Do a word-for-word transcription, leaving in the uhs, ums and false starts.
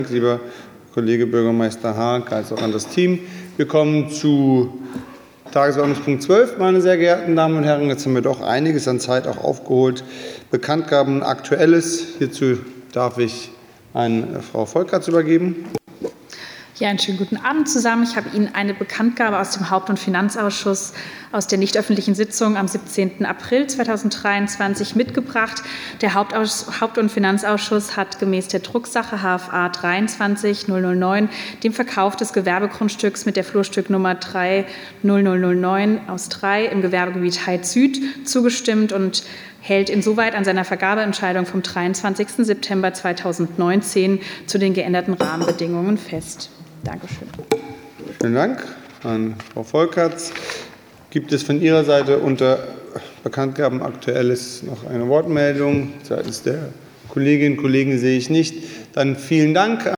lieber Kollege Bürgermeister Haag, als auch an das Team. Wir kommen zu Tagesordnungspunkt zwölf, meine sehr geehrten Damen und Herren. Jetzt haben wir doch einiges an Zeit auch aufgeholt. Bekanntgaben Aktuelles. Hierzu darf ich an Frau Volkratz übergeben. Ja, einen schönen guten Abend zusammen. Ich habe Ihnen eine Bekanntgabe aus dem Haupt- und Finanzausschuss aus der nichtöffentlichen Sitzung am siebzehnten April zweitausenddreiundzwanzig mitgebracht. Der Haupt- und Finanzausschuss hat gemäß der Drucksache H F A dreiundzwanzig null null neun dem Verkauf des Gewerbegrundstücks mit der Flurstücknummer drei null null null neun aus drei im Gewerbegebiet Heid Süd zugestimmt und hält insoweit an seiner Vergabeentscheidung vom dreiundzwanzigsten September zweitausendneunzehn zu den geänderten Rahmenbedingungen fest. Dankeschön. Vielen Dank an Frau Volkratz. Gibt es von Ihrer Seite unter Bekanntgaben Aktuelles noch eine Wortmeldung? Seitens der Kolleginnen und Kollegen sehe ich nicht. Dann vielen Dank.